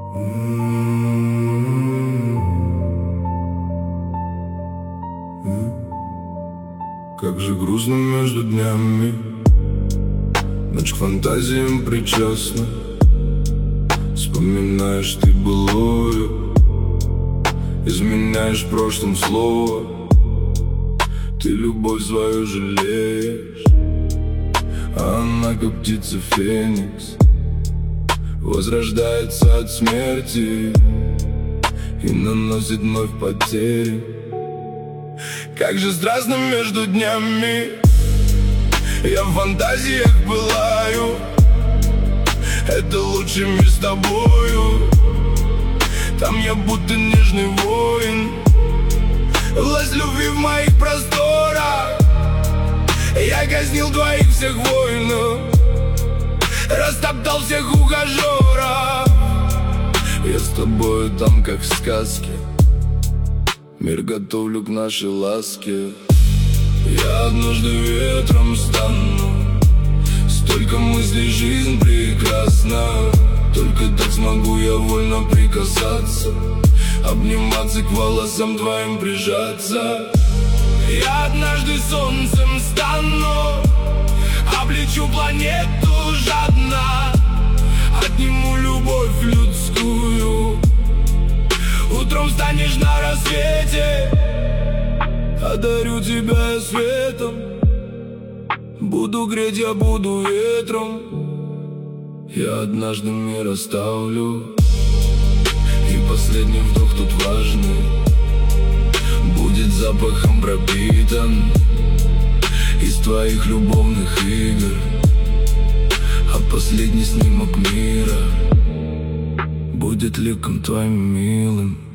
Как же грустно между днями, ночь к фантазиям причастна. Вспоминаешь ты былое, изменяешь в прошлом слово. Ты любовь свою жалеешь, а она, как птица феникс, возрождается от смерти и наносит вновь потери. Как же страстно между днями, я в фантазиях пылаю. Это лучший мир с тобою, там я будто нежный воин. Власть любви в моих просторах, я казнил двоих всех воинов, растоптал всех ухажеров. Я с тобою там, как в сказке, мир готовлю к нашей ласке. Я однажды ветром стану, столько мыслей, жизнь прекрасна. Только так смогу я вольно прикасаться, обниматься, к волосам твоим прижаться. Я однажды солнцем стану, облечу планету жадно, отниму любовь людскую. Утром станешь на рассвете, одарю тебя светом. Буду греть, я буду ветром. Я однажды мир оставлю, и последний вдох тут важный будет запахом пропитан из твоих любовных игр. А последний снимок мира будет ликом твоим милым.